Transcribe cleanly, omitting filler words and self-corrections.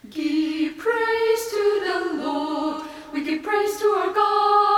Give praise to the Lord. We give praise to our God.